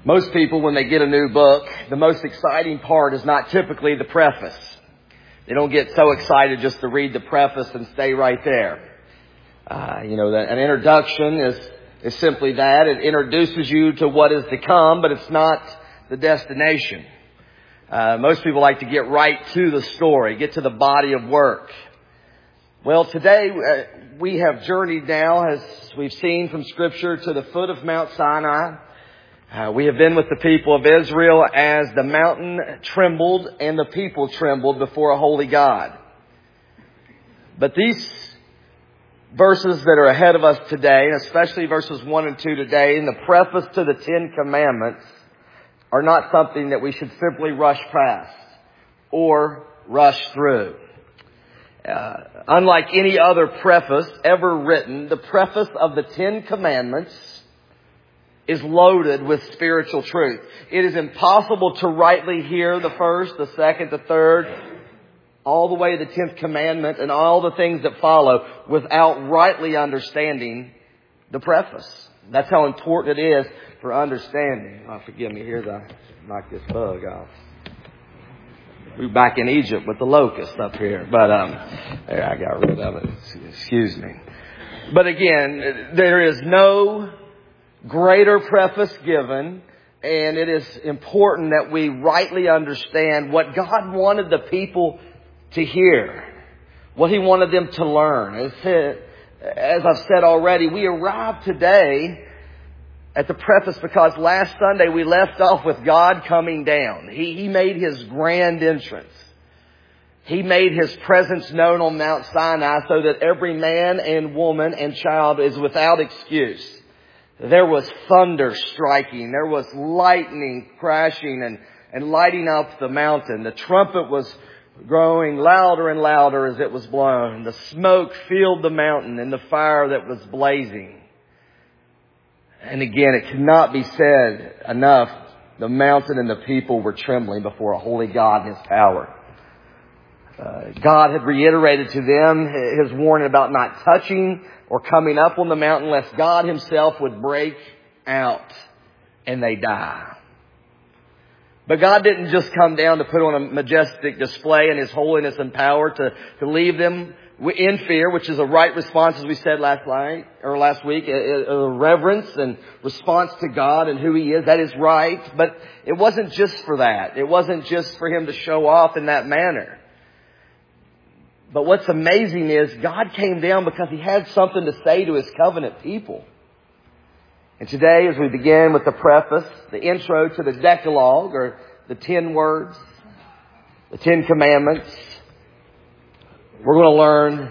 Most people, when they get a new book, the most exciting part is not typically the preface. They don't get so excited just to read the preface and stay right there. An introduction is simply that. It introduces you to what is to come, but it's not the destination. Most people like to get right to the story, get to the body of work. Well, today we have journeyed now, as we've seen from Scripture, to the foot of Mount Sinai. We have been with the people of Israel as the mountain trembled and the people trembled before a holy God. But these verses that are ahead of us today, and especially verses 1 and 2 today, in the preface to the Ten Commandments, are not something that we should simply rush past or rush through. Unlike any other preface ever written, the preface of the Ten Commandments is loaded with spiritual truth. It is impossible to rightly hear the first, the second, the third, all the way to the 10th commandment and all the things that follow without rightly understanding the preface. That's how important it is for understanding. Oh, forgive me, here's I knocked this bug off. We're back in Egypt with the locust up here. But there, I got rid of it. Excuse me. But again, there is no greater preface given, and it is important that we rightly understand what God wanted the people to hear, what He wanted them to learn. As I've said already, we arrived today at the preface because last Sunday we left off with God coming down. He made His grand entrance. He made His presence known on Mount Sinai so that every man and woman and child is without excuse. There was thunder striking. There was lightning crashing and lighting up the mountain. The trumpet was growing louder and louder as it was blown. The smoke filled the mountain and the fire that was blazing. And again, it cannot be said enough. The mountain and the people were trembling before a holy God and His power. God had reiterated to them His warning about not touching or coming up on the mountain lest God Himself would break out and they die. But God didn't just come down to put on a majestic display in His holiness and power to leave them in fear, which is a right response, as we said last week, a reverence and response to God and who He is. That is right. But it wasn't just for that. It wasn't just for Him to show off in that manner. But what's amazing is God came down because He had something to say to His covenant people. And today, as we begin with the preface, the intro to the Decalogue, or the 10 words, the 10 commandments, we're going to learn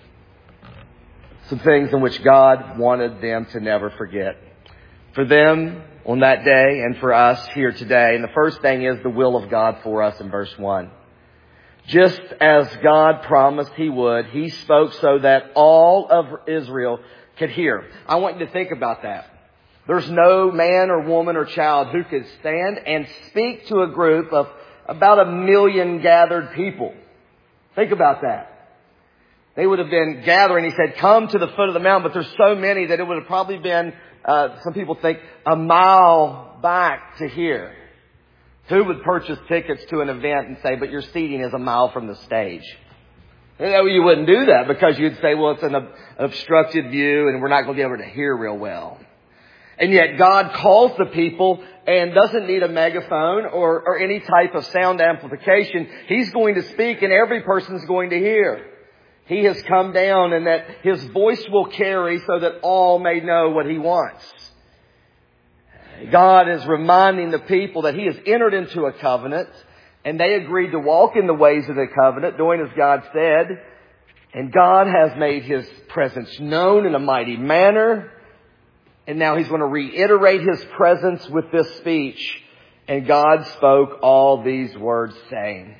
some things in which God wanted them to never forget. For them on that day and for us here today. And the first thing is the will of God for us in verse 1. Just as God promised He would, He spoke so that all of Israel could hear. I want you to think about that. There's no man or woman or child who could stand and speak to a group of about 1 million gathered people. Think about that. They would have been gathering. He said, come to the foot of the mountain. But there's so many that it would have probably been, some people think, a mile back to here. Who would purchase tickets to an event and say, but your seating is a mile from the stage? You wouldn't do that because you'd say, well, it's an obstructed view and we're not going to be able to hear real well. And yet God calls the people and doesn't need a megaphone or any type of sound amplification. He's going to speak and every person's going to hear. He has come down and that His voice will carry so that all may know what He wants. God is reminding the people that He has entered into a covenant and they agreed to walk in the ways of the covenant, doing as God said. And God has made His presence known in a mighty manner. And now He's going to reiterate His presence with this speech. And God spoke all these words saying.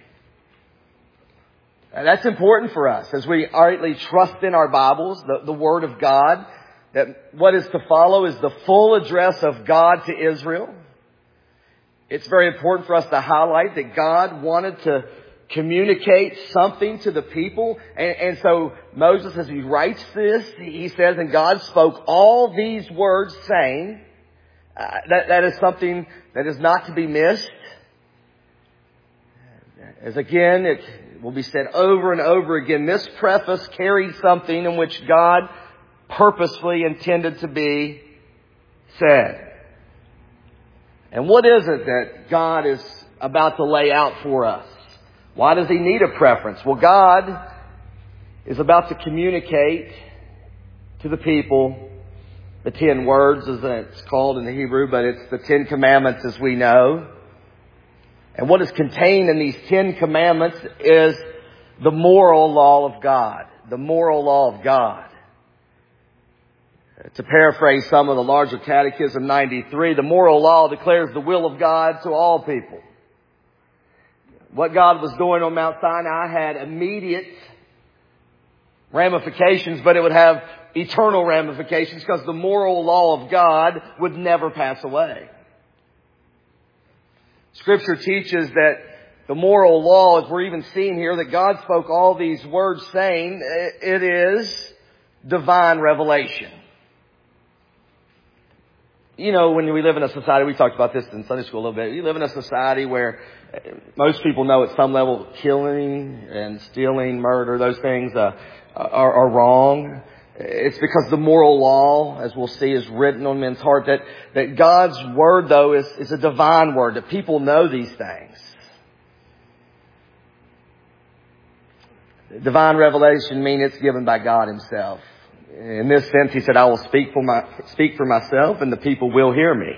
And that's important for us as we rightly trust in our Bibles, the Word of God. That what is to follow is the full address of God to Israel. It's very important for us to highlight that God wanted to communicate something to the people. And so Moses, as he writes this, he says, and God spoke all these words saying, That is something that is not to be missed. As again, it will be said over and over again, this preface carries something in which God purposefully intended to be said. And what is it that God is about to lay out for us? Why does He need a preference? Well, God is about to communicate to the people the 10 words, as it's called in the Hebrew, but it's the 10 Commandments as we know. And what is contained in these 10 Commandments is the moral law of God. The moral law of God. To paraphrase some of the larger Catechism 93, the moral law declares the will of God to all people. What God was doing on Mount Sinai had immediate ramifications, but it would have eternal ramifications because the moral law of God would never pass away. Scripture teaches that the moral law, as we're even seeing here, that God spoke all these words saying it is divine revelation. You know, when we live in a society, we talked about this in Sunday school a little bit. We live in a society where most people know at some level killing and stealing, murder, those things are wrong. It's because the moral law, as we'll see, is written on men's heart. That God's word, though, is a divine word. That people know these things. Divine revelation means it's given by God Himself. In this sense, He said, I will speak for myself and the people will hear me.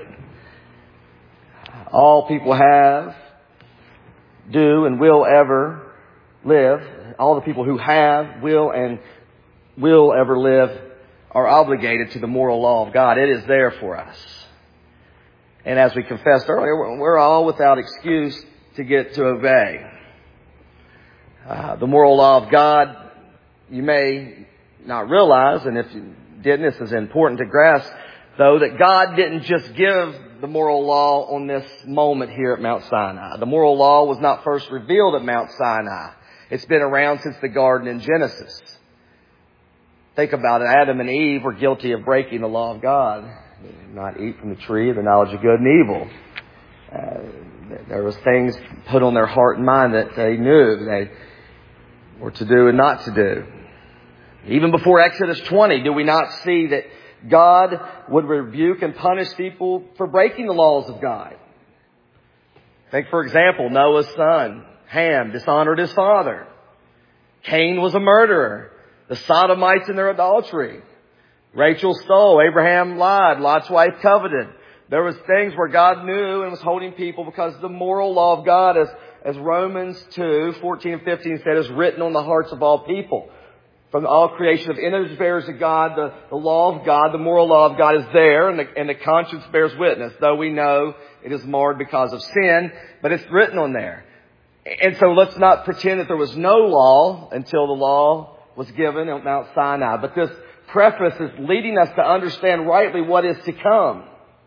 All people have, do, and will ever live. All the people who have, will ever live are obligated to the moral law of God. It is there for us. And as we confessed earlier, we're all without excuse to get to obey. The moral law of God, you may not realize, and if you didn't, this is important to grasp, though, that God didn't just give the moral law on this moment here at Mount Sinai. The moral law was not first revealed at Mount Sinai. It's been around since the garden in Genesis. Think about it. Adam and Eve were guilty of breaking the law of God. They did not eat from the tree of the knowledge of good and evil. There was things put on their heart and mind that they knew they were to do and not to do. Even before Exodus 20, do we not see that God would rebuke and punish people for breaking the laws of God? Think, for example, Noah's son, Ham, dishonored his father. Cain was a murderer. The Sodomites in their adultery. Rachel stole. Abraham lied. Lot's wife coveted. There was things where God knew and was holding people because the moral law of God, as Romans 2:14 and 15 said, is written on the hearts of all people. From all creation of image bearers of God, the law of God, the moral law of God is there, and the conscience bears witness, though we know it is marred because of sin, but it's written on there. And so let's not pretend that there was no law until the law was given at Mount Sinai. But this preface is leading us to understand rightly what is to come.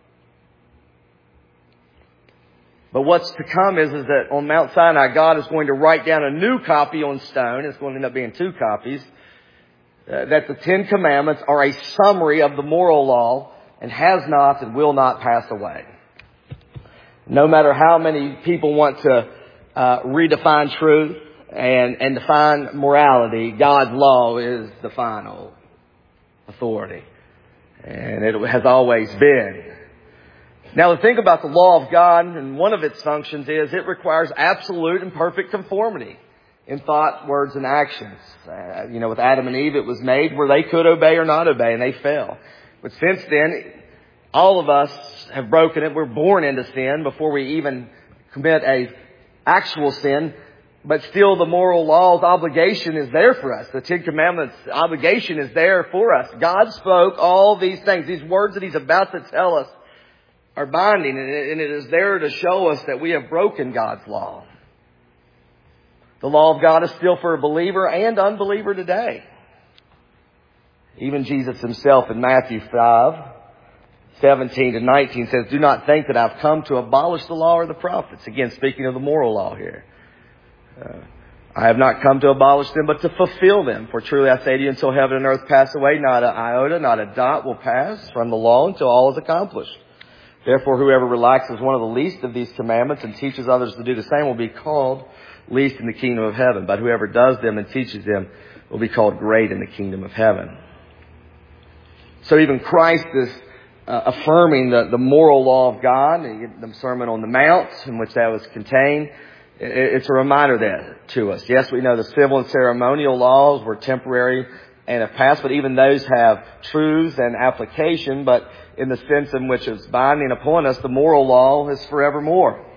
But what's to come is that on Mount Sinai, God is going to write down a new copy on stone. It's going to end up being 2 copies. That the 10 Commandments are a summary of the moral law and has not and will not pass away. No matter how many people want to redefine truth and define morality, God's law is the final authority. And it has always been. Now, the thing about the law of God, and one of its functions is it requires absolute and perfect conformity in thought, words, and actions. With Adam and Eve, it was made where they could obey or not obey, and they fell. But since then, all of us have broken it. We're born into sin before we even commit a actual sin. But still, the moral law's obligation is there for us. The 10 Commandments' obligation is there for us. God spoke all these things. These words that He's about to tell us are binding, and it is there to show us that we have broken God's law. The law of God is still for a believer and unbeliever today. Even Jesus Himself in Matthew 5:17 to 19 says, do not think that I've come to abolish the law or the prophets. Again, speaking of the moral law here. I have not come to abolish them, but to fulfill them. For truly I say to you, until heaven and earth pass away, not an iota, not a dot will pass from the law until all is accomplished. Therefore, whoever relaxes one of the least of these commandments and teaches others to do the same will be called least in the kingdom of heaven. But whoever does them and teaches them will be called great in the kingdom of heaven. So even Christ is affirming the moral law of God. The Sermon on the Mount, in which that was contained, it's a reminder that to us. Yes, we know the civil and ceremonial laws were temporary and have passed, but even those have truths and application. But in the sense in which it's binding upon us, the moral law is forevermore.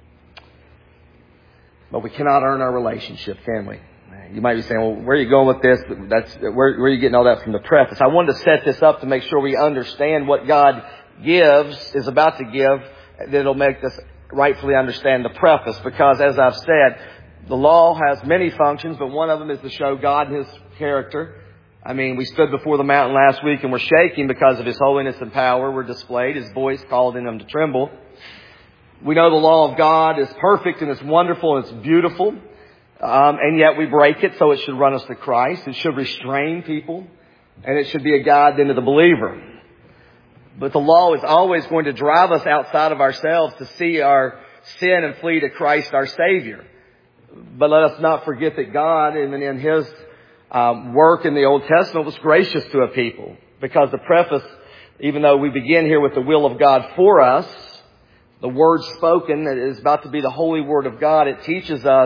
But we cannot earn our relationship, can we? You might be saying, well, where are you going with this? Where are you getting all that from the preface? I wanted to set this up to make sure we understand what God is about to give, that'll make us rightfully understand the preface. Because as I've said, the law has many functions, but one of them is to show God and His character. I mean, we stood before the mountain last week and we're shaking because of His holiness and power were displayed. His voice called in them to tremble. We know the law of God is perfect and it's wonderful and it's beautiful. And yet we break it, so it should run us to Christ. It should restrain people. And it should be a guide then to the believer. But the law is always going to drive us outside of ourselves to see our sin and flee to Christ our Savior. But let us not forget that God, even in His work in the Old Testament, was gracious to a people. Because the preface, even though we begin here with the will of God for us, the word spoken that is about to be the holy word of God, it teaches us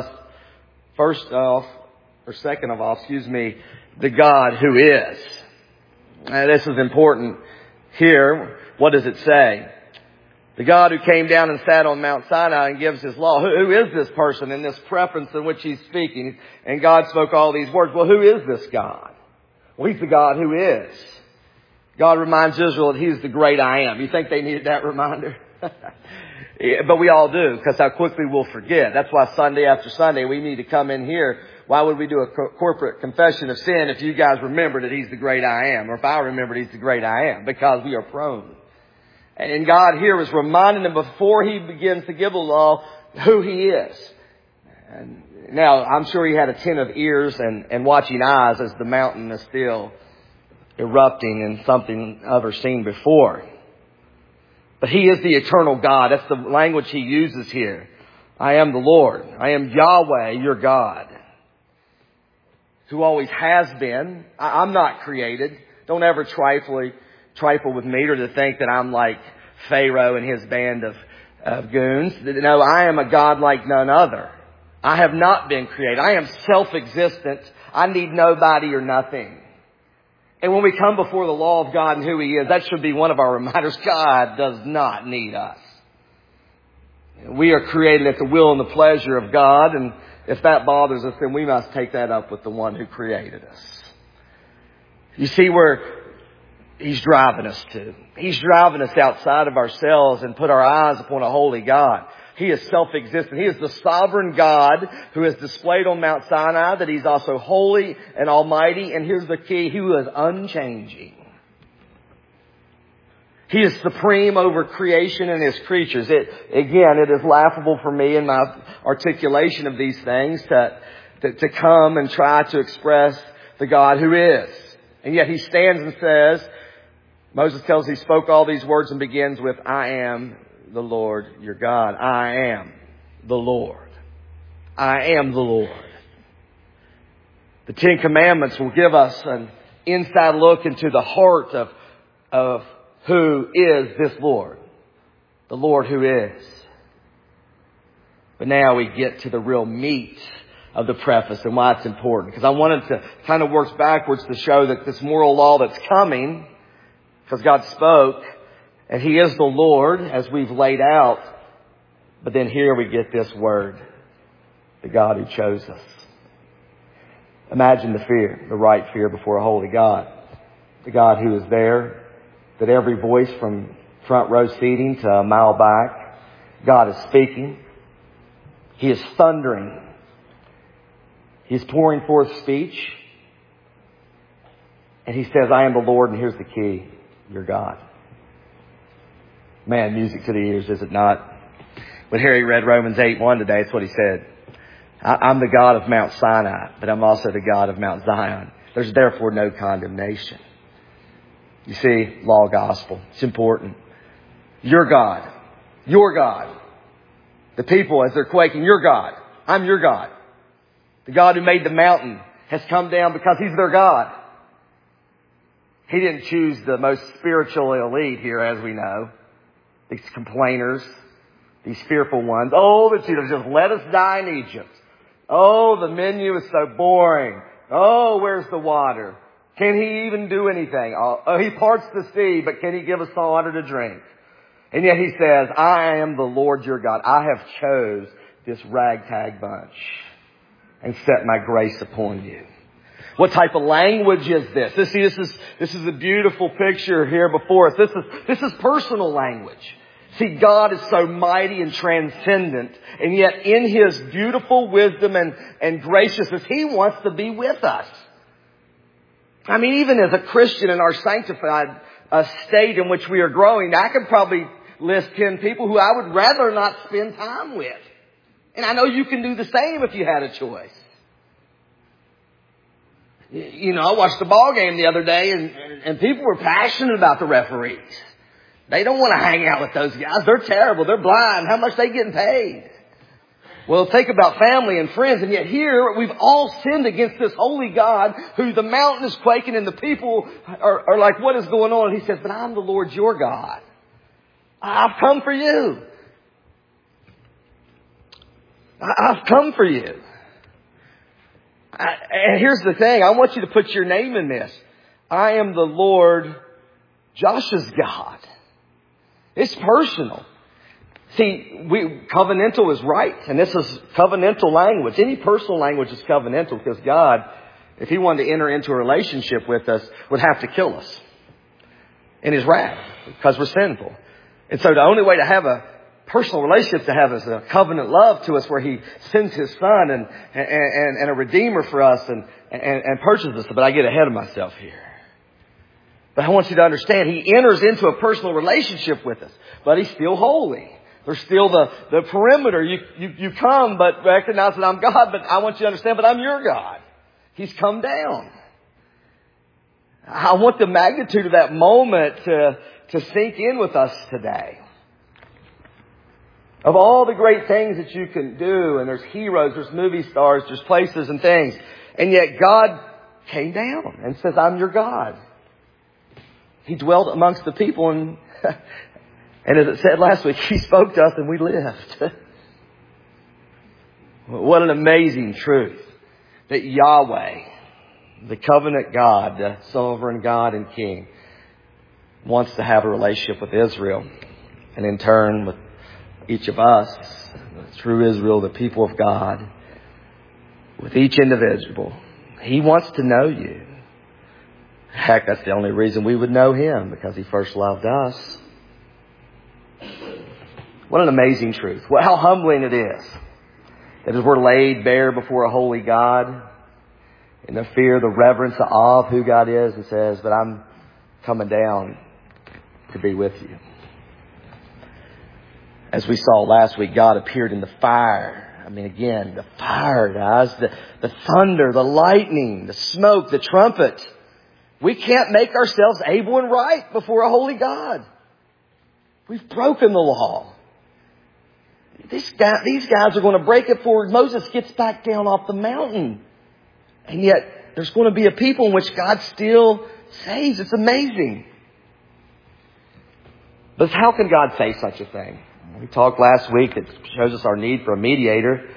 second of all, the God who is. And this is important here. What does it say? The God who came down and sat on Mount Sinai and gives His law. Who is this person in this preference in which He's speaking? And God spoke all these words. Well, who is this God? Well, He's the God who is. God reminds Israel that He's the great I am. You think they needed that reminder? But we all do, because how quickly we'll forget. That's why Sunday after Sunday we need to come in here. Why would we do a corporate confession of sin if you guys remember that He's the great I am? Or if I remembered He's the great I am? Because we are prone. And God here is reminding them before He begins to give the law who He is. And now, I'm sure He had attentive ears and watching eyes as the mountain is still erupting in something never seen before. But He is the eternal God. That's the language He uses here. I am the Lord. I am Yahweh, your God, who always has been. I'm not created. Don't ever trifle with me or to think that I'm like Pharaoh and his band of goons. No, I am a God like none other. I have not been created. I am self-existent. I need nobody or nothing. And when we come before the law of God and who He is, that should be one of our reminders. God does not need us. We are created at the will and the pleasure of God, and if that bothers us, then we must take that up with the one who created us. You see where He's driving us to. He's driving us outside of ourselves and put our eyes upon a holy God. He is self-existent. He is the sovereign God who is displayed on Mount Sinai, that He's also holy and almighty. And here's the key. He is unchanging. He is supreme over creation and His creatures. It is laughable for me in my articulation of these things to come and try to express the God who is. And yet He stands and says, Moses tells He spoke all these words and begins with, I am the Lord your God. I am the Lord. I am the Lord. The Ten Commandments will give us an inside look into the heart of who is this Lord. The Lord who is. But now we get to the real meat of the preface and why it's important. Because I wanted to kind of work backwards to show that this moral law that's coming, because God spoke, and He is the Lord, as we've laid out. But then here we get this word, the God who chose us. Imagine the fear, the right fear before a holy God. The God who is there, that every voice from front row seating to a mile back, God is speaking. He is thundering. He's pouring forth speech. And He says, I am the Lord, and here's the key, your God. Man, music to the ears, is it not? When Harry read Romans 8:1 today, it's what he said. I'm the God of Mount Sinai, but I'm also the God of Mount Zion. There's therefore no condemnation. You see, law gospel. It's important. Your God. Your God. The people, as they're quaking, your God. I'm your God. The God who made the mountain has come down because He's their God. He didn't choose the most spiritual elite here, as we know. These complainers, these fearful ones. Oh, that you'd have just let us die in Egypt. Oh, the menu is so boring. Oh, where's the water? Can He even do anything? Oh, He parts the sea, but can He give us some water to drink? And yet He says, I am the Lord your God. I have chose this ragtag bunch and set my grace upon you. What type of language is this? This is a beautiful picture here before us. This is personal language. See, God is so mighty and transcendent, and yet in His beautiful wisdom and graciousness, He wants to be with us. I mean, even as a Christian in our sanctified state in which we are growing, I could probably list 10 people who I would rather not spend time with. And I know you can do the same if you had a choice. You know, I watched the ball game the other day and people were passionate about the referees. They don't want to hang out with those guys. They're terrible. They're blind. How much they getting paid? Well, think about family and friends. And yet here we've all sinned against this holy God who the mountain is quaking and the people are like, what is going on? And He says, but I'm the Lord your God. I've come for you. I've come for you. And here's the thing. I want you to put your name in this. I am the Lord Josh's God. It's personal. See, covenantal is right. And this is covenantal language. Any personal language is covenantal because God, if He wanted to enter into a relationship with us, would have to kill us in His wrath because we're sinful. And so the only way to have a personal relationship to have is a covenant love to us where He sends His Son and a Redeemer for us and purchases us. But I get ahead of myself here. But I want you to understand, He enters into a personal relationship with us. But He's still holy. There's still the perimeter. You come, but recognize that I'm God. But I want you to understand, but I'm your God. He's come down. I want the magnitude of that moment to sink in with us today. Of all the great things that you can do, and there's heroes, there's movie stars, there's places and things, and yet God came down and says, I'm your God. He dwelt amongst the people, and as it said last week, He spoke to us and we lived. What an amazing truth that Yahweh, the covenant God, the sovereign God and King, wants to have a relationship with Israel, and in turn with each of us, through Israel, the people of God, with each individual. He wants to know you. Heck, that's the only reason we would know Him, because He first loved us. What an amazing truth. Well, how humbling it is that as we're laid bare before a holy God, in the fear, the reverence, the awe of who God is, and says, but I'm coming down to be with you. As we saw last week, God appeared in the fire. I mean, again, the fire, guys, the thunder, the lightning, the smoke, the trumpet. We can't make ourselves able and right before a holy God. We've broken the law. These guys are going to break it before Moses gets back down off the mountain. And yet, there's going to be a people in which God still saves. It's amazing. But how can God say such a thing? We talked last week. It shows us our need for a mediator.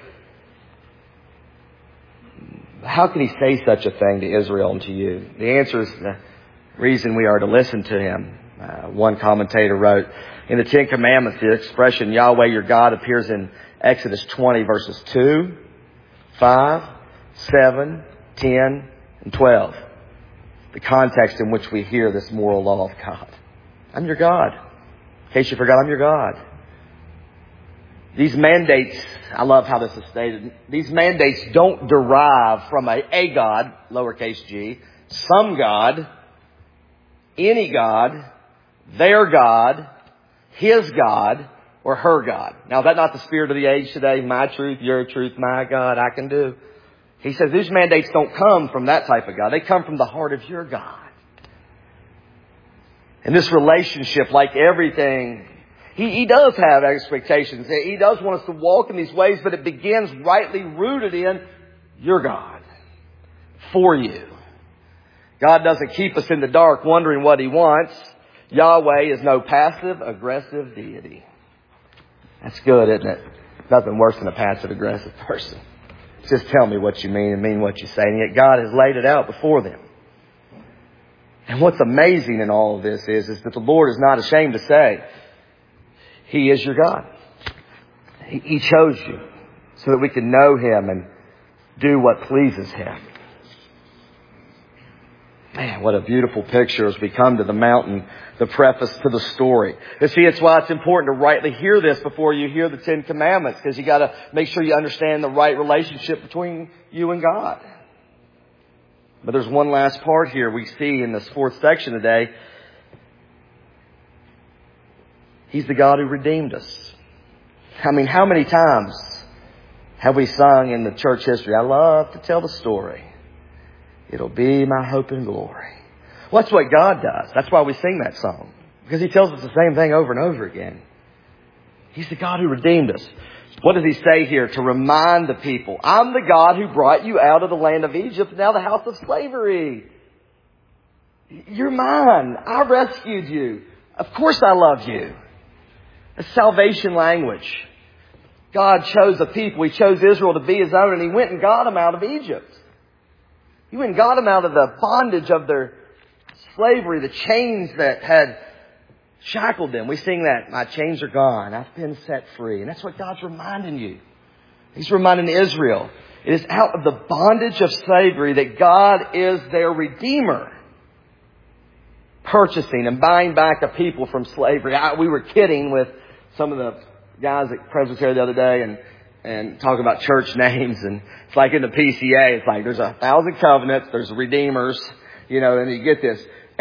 How can He say such a thing to Israel and to you? The answer is the reason we are to listen to Him. One commentator wrote, in the Ten Commandments, the expression Yahweh your God appears in Exodus 20 verses 2, 5, 7, 10, and 12. The context in which we hear this moral law of God. I'm your God. In case you forgot, I'm your God. These mandates, I love how this is stated. These mandates don't derive from a God, lowercase g, some God, any God, their God, His God, or her God. Now, is that not the spirit of the age today? My truth, your truth, my God, I can do. He says these mandates don't come from that type of God. They come from the heart of your God. And this relationship, like everything He does have expectations. He does want us to walk in these ways, but it begins rightly rooted in your God. For you. God doesn't keep us in the dark wondering what He wants. Yahweh is no passive, aggressive deity. That's good, isn't it? Nothing worse than a passive, aggressive person. Just tell me what you mean and mean what you say. And yet God has laid it out before them. And what's amazing in all of this is that the Lord is not ashamed to say, He is your God. He chose you so that we can know Him and do what pleases Him. Man, what a beautiful picture as we come to the mountain, the preface to the story. You see, it's why it's important to rightly hear this before you hear the Ten Commandments, because you got to make sure you understand the right relationship between you and God. But there's one last part here we see in this fourth section today. He's the God who redeemed us. I mean, how many times have we sung in the church history, I love to tell the story. It'll be my hope and glory. Well, that's what God does. That's why we sing that song. Because He tells us the same thing over and over again. He's the God who redeemed us. What does He say here? To remind the people, I'm the God who brought you out of the land of Egypt, now the house of slavery. You're mine. I rescued you. Of course I love you. That's salvation language. God chose a people. He chose Israel to be His own, and He went and got them out of Egypt. He went and got them out of the bondage of their slavery, the chains that had shackled them. We sing that, my chains are gone, I've been set free. And that's what God's reminding you. He's reminding Israel. It is out of the bondage of slavery that God is their Redeemer. Purchasing and buying back a people from slavery. We were kidding with some of the guys at Presbytery the other day and talking about church names, and it's like in the PCA, it's like there's 1,000 covenants, there's redeemers, and you get this.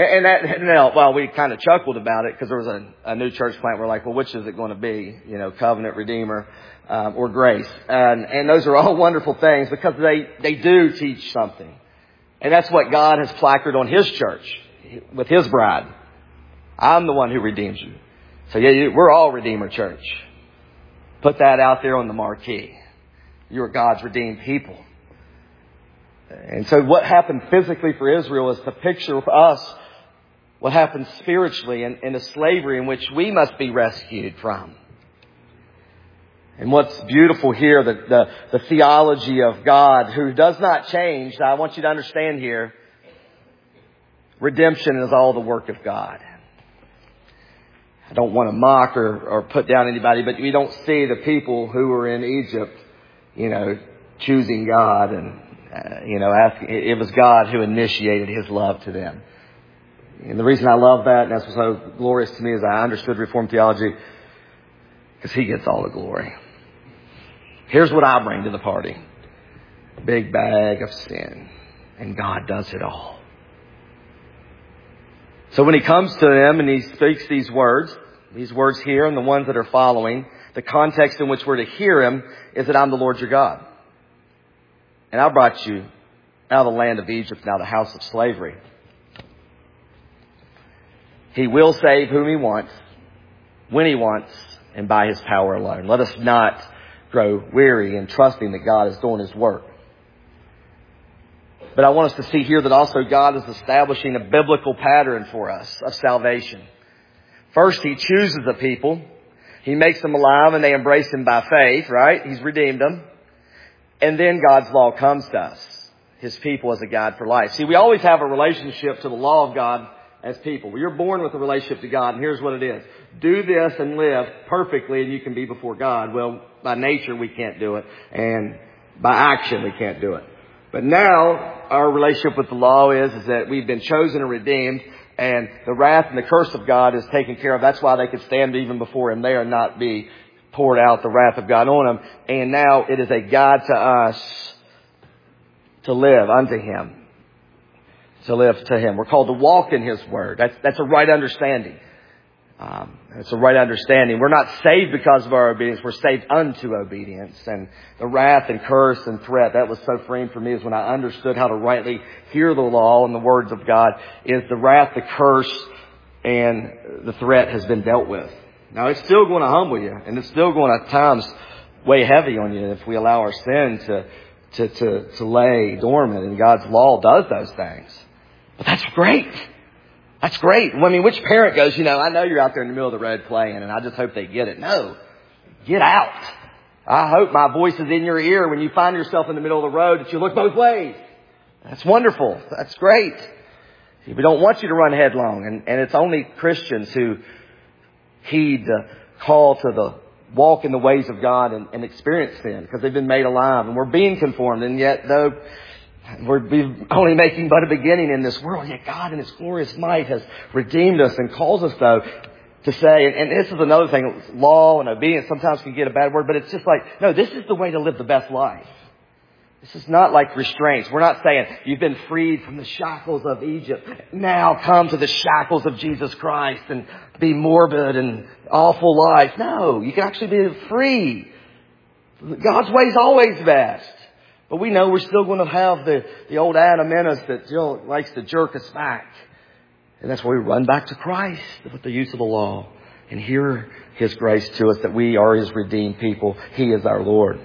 And we kind of chuckled about it because there was a new church plant. We're like, well, which is it going to be? Covenant, Redeemer, or grace. And those are all wonderful things because they do teach something. And that's what God has placarded on His church with His bride. I'm the one who redeems you. So we're all Redeemer Church. Put that out there on the marquee. You're God's redeemed people. And so what happened physically for Israel is to picture for us what happens spiritually in the slavery in which we must be rescued from. And what's beautiful here, the theology of God who does not change. I want you to understand here, redemption is all the work of God. I don't want to mock or put down anybody, but we don't see the people who were in Egypt, choosing God and, asking. It was God who initiated His love to them. And the reason I love that, and that's what's so glorious to me, is I understood Reformed theology because He gets all the glory. Here's what I bring to the party. Big bag of sin. And God does it all. So when He comes to them and He speaks these words here and the ones that are following, the context in which we're to hear Him is that I'm the Lord your God. And I brought you out of the land of Egypt, now the house of slavery. He will save whom He wants, when He wants, and by His power alone. Let us not grow weary in trusting that God is doing His work. But I want us to see here that also God is establishing a biblical pattern for us of salvation. First, He chooses a people. He makes them alive and they embrace Him by faith, right? He's redeemed them. And then God's law comes to us, His people as a guide for life. See, we always have a relationship to the law of God as people. You're born with a relationship to God, and here's what it is. Do this and live perfectly and you can be before God. Well, by nature we can't do it, and by action we can't do it. But now our relationship with the law is that we've been chosen and redeemed, and the wrath and the curse of God is taken care of. That's why they could stand even before Him there and not be poured out the wrath of God on them. And now it is a guide to us to live unto Him. To live to Him. We're called to walk in His Word. That's a right understanding. It's a right understanding. We're not saved because of our obedience. We're saved unto obedience. And the wrath and curse and threat, that was so freeing for me, is when I understood how to rightly hear the law and the words of God, is the wrath, the curse, and the threat has been dealt with. Now, it's still going to humble you, and it's still going to at times weigh heavy on you if we allow our sin to lay dormant, and God's law does those things. But that's great. That's great. I mean, which parent goes, I know you're out there in the middle of the road playing, and I just hope they get it. No. Get out. I hope my voice is in your ear when you find yourself in the middle of the road, that you look both ways. That's wonderful. That's great. We don't want you to run headlong. And it's only Christians who heed the call to walk in the ways of God and experience sin, because they've been made alive, and we're being conformed. And yet, though we're only making but a beginning in this world, yet God in His glorious might has redeemed us and calls us, though, to say, and this is another thing, law and obedience sometimes can get a bad word, but it's just like, no, this is the way to live the best life. This is not like restraints. We're not saying you've been freed from the shackles of Egypt. Now come to the shackles of Jesus Christ and be morbid and awful life. No, you can actually be free. God's way is always best. But we know we're still going to have the old Adam in us that still likes to jerk us back. And that's why we run back to Christ with the use of the law and hear His grace to us, that we are His redeemed people. He is our Lord.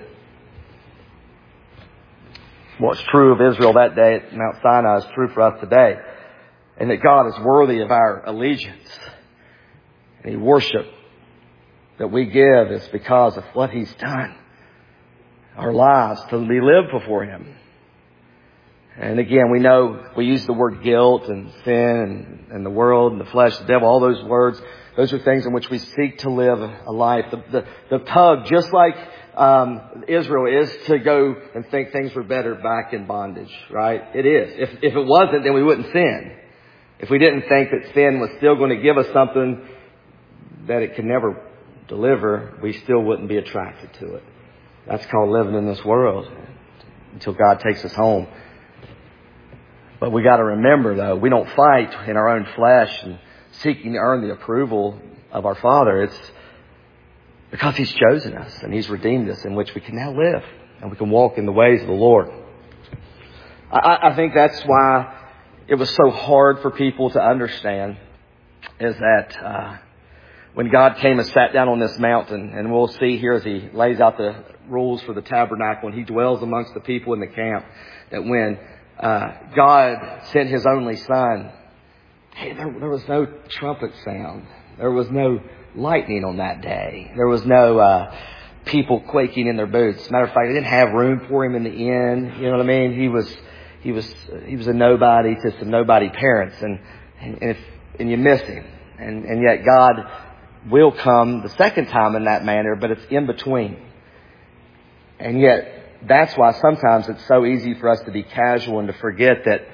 What's true of Israel that day at Mount Sinai is true for us today. And that God is worthy of our allegiance. And worship that we give is because of what He's done. Our lives to be lived before Him. And again, we know we use the word guilt and sin and the world and the flesh, the devil, all those words. Those are things in which we seek to live a life. The tug, just like Israel, is to go and think things were better back in bondage, right? It is. If it wasn't, then we wouldn't sin. If we didn't think that sin was still going to give us something that it could never deliver, we still wouldn't be attracted to it. That's called living in this world until God takes us home. But we got to remember, though, we don't fight in our own flesh and seeking to earn the approval of our Father. It's because He's chosen us and He's redeemed us, in which we can now live and we can walk in the ways of the Lord. I think that's why it was so hard for people to understand, is that when God came and sat down on this mountain, and we'll see here as He lays out the rules for the tabernacle and He dwells amongst the people in the camp, that when God sent His only Son, there was no trumpet sound. There was no lightning on that day. There was no people quaking in their boots. Matter of fact, they didn't have room for Him in the inn. You know what I mean? He was a nobody to some nobody parents, and you miss Him. And yet God will come the second time in that manner, but it's in between. And yet that's why sometimes it's so easy for us to be casual and to forget that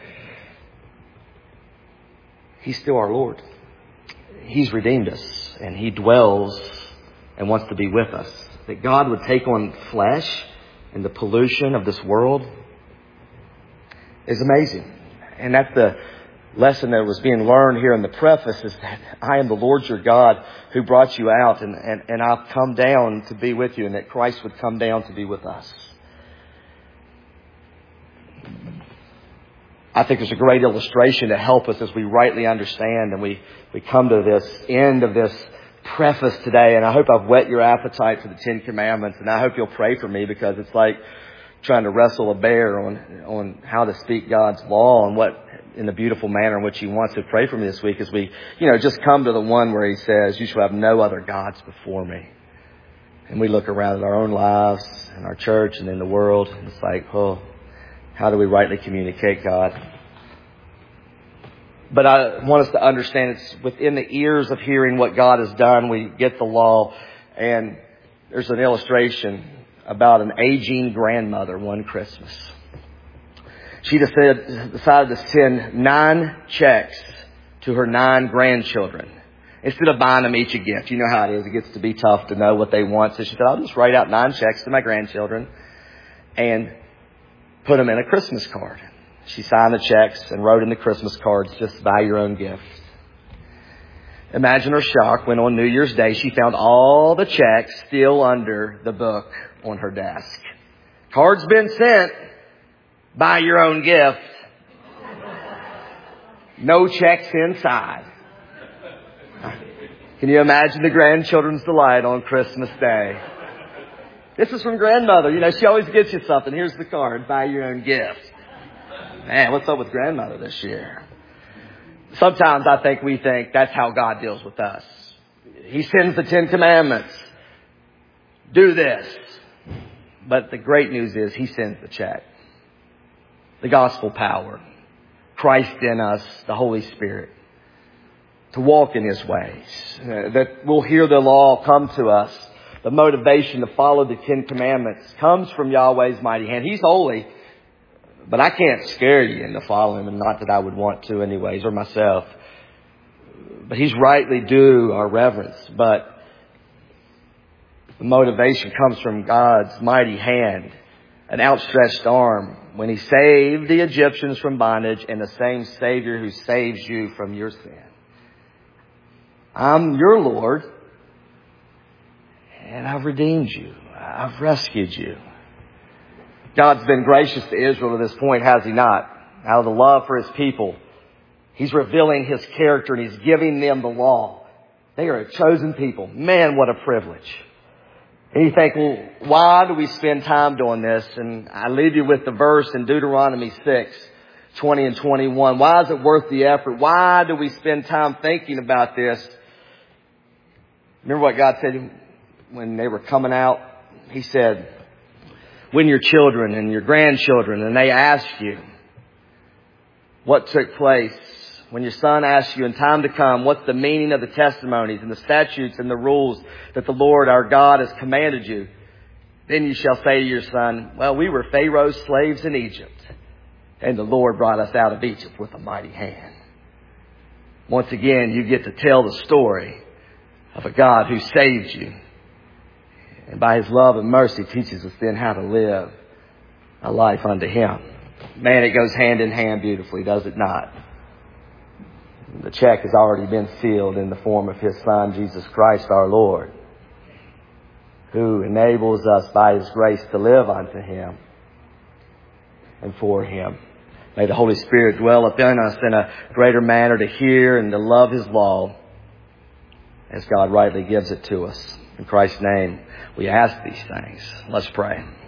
He's still our Lord. He's redeemed us, and He dwells and wants to be with us. That God would take on flesh and the pollution of this world is amazing. And that's the lesson that was being learned here in the preface, is that I am the Lord your God who brought you out, and I've come down to be with you, and that Christ would come down to be with us. I think there's a great illustration to help us as we rightly understand, and we come to this end of this preface today, and I hope I've whet your appetite for the Ten Commandments, and I hope you'll pray for me, because it's like trying to wrestle a bear on how to speak God's law and what in the beautiful manner in which He wants to. Pray for me this week as we, just come to the one where He says, you shall have no other gods before me. And we look around at our own lives and our church and in the world, and it's like, how do we rightly communicate God? But I want us to understand it's within the ears of hearing what God has done. We get the law, and there's an illustration about an aging grandmother one Christmas. She decided to send 9 checks to her 9 grandchildren instead of buying them each a gift. You know how it is. It gets to be tough to know what they want. So she said, I'll just write out 9 checks to my grandchildren and put them in a Christmas card. She signed the checks and wrote in the Christmas cards, just buy your own gift. Imagine her shock when on New Year's Day she found all the checks still under the book on her desk. Card's been sent. Buy your own gift. No checks inside. Can you imagine the grandchildren's delight on Christmas Day? This is from grandmother. You know, she always gets you something. Here's the card. Buy your own gift. Man, what's up with grandmother this year? Sometimes I think we think that's how God deals with us. He sends the 10 Commandments. Do this. But the great news is He sends the check. The gospel power. Christ in us, the Holy Spirit. To walk in His ways. That we'll hear the law come to us. The motivation to follow the 10 Commandments comes from Yahweh's mighty hand. He's holy. But I can't scare you into following Him, and not that I would want to anyways, or myself. But He's rightly due our reverence. But the motivation comes from God's mighty hand, an outstretched arm, when He saved the Egyptians from bondage, and the same Savior who saves you from your sin. I'm your Lord, and I've redeemed you. I've rescued you. God's been gracious to Israel to this point, has He not? Out of the love for His people, He's revealing His character and He's giving them the law. They are a chosen people. Man, what a privilege. And you think, well, why do we spend time doing this? And I leave you with the verse in Deuteronomy 6:20 and 21. Why is it worth the effort? Why do we spend time thinking about this? Remember what God said when they were coming out? He said, when your children and your grandchildren, and they ask you what took place, when your son asks you in time to come, what's the meaning of the testimonies and the statutes and the rules that the Lord our God has commanded you, then you shall say to your son, well, we were Pharaoh's slaves in Egypt, and the Lord brought us out of Egypt with a mighty hand. Once again, you get to tell the story of a God who saved you. And by His love and mercy teaches us then how to live a life unto Him. Man, it goes hand in hand beautifully, does it not? The check has already been sealed in the form of His Son, Jesus Christ our Lord, who enables us by His grace to live unto Him and for Him. May the Holy Spirit dwell upon us in a greater manner to hear and to love His law as God rightly gives it to us. In Christ's name, we ask these things. Let's pray.